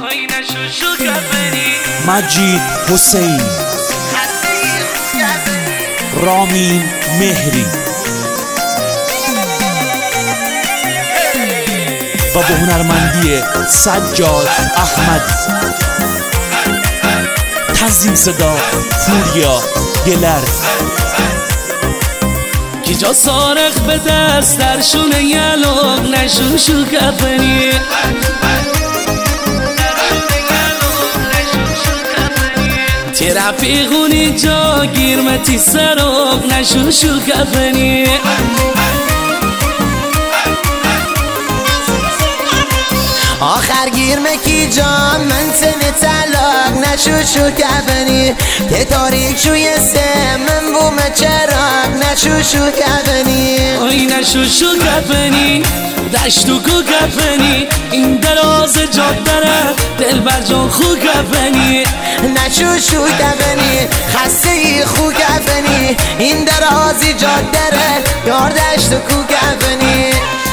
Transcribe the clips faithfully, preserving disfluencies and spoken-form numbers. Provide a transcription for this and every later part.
مجید حسین، رامین مهری و با هنرمندی سجاد احمد. تنظیم صدا پوریا گلر. کی جا سارخ به دست در شونه یلوغ نشوشو کفنی، تی رفیقونی جا گیرمتی سروغ نشوشو کفنی. آخر گیرمه کی جان من سن طلاق نشوشو کفنی، که تاریک شوی سه من بومه چراغ نشوشو کفنی. آی نشوشو کفنی دشتو کو کفنی، این دراز جادره دل بر جان خو کفنی. نشوشو کفنی خسته ای خو کفنی، این درازی جادره یار دشتو کو کفنی.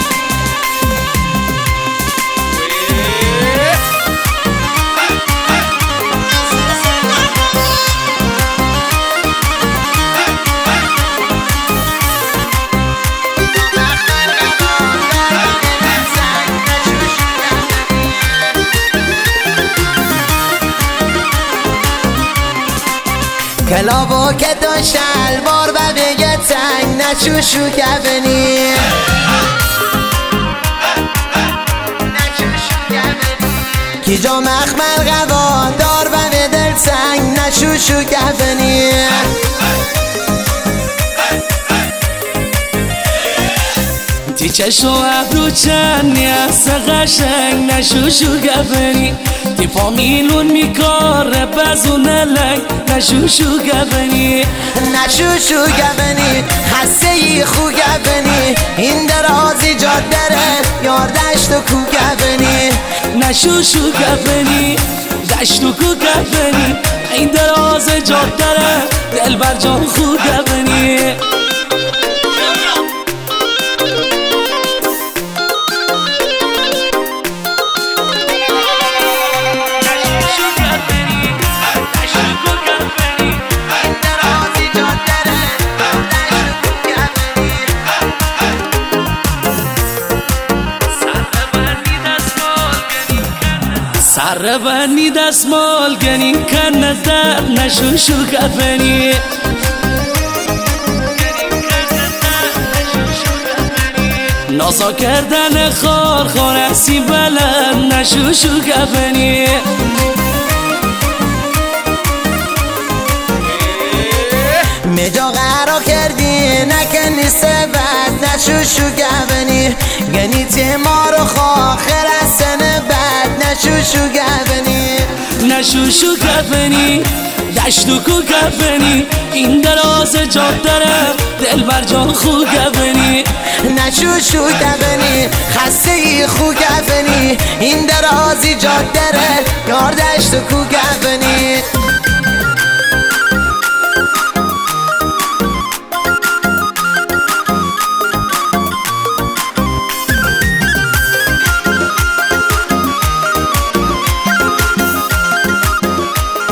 کلابو که تو شلوار و بگه تنگ نشوشو کفنی. کی جا مخمل غوا دار و به دل سنگ نشوشو کفنی. تی چشم و ابرو چندی از قشنگ نشوشو کفنی، تی فامیلون میکاره بزون لنگ نشوشو کفنی. نشوشو کفنی خسته ای خو کفنی، این درازی جادره یار دشت و کو کفنی. نشوشو کفنی دشت و کو کفنی، این دراز جادره دل بر جان خو کفنی. سر بنی دستمال گنی کنه در نشوشو کفنی. نازا کردن خار خارسی بلند نشوشو کفنی. مجا قرار کردی نکنی سبت نشوشو کفنی، گنی تیمارو خاخر از سنه بد نشوشو کفنی. نشوشو کفنی دشتو کو کفنی، این دراز جادره دل بر جان خو کفنی. نشوشو کفنی خسته ای خو کفنی، این درازی جادره یار دشتو کو کفنی.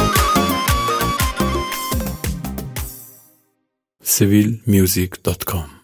سیویل میوزیک دات کام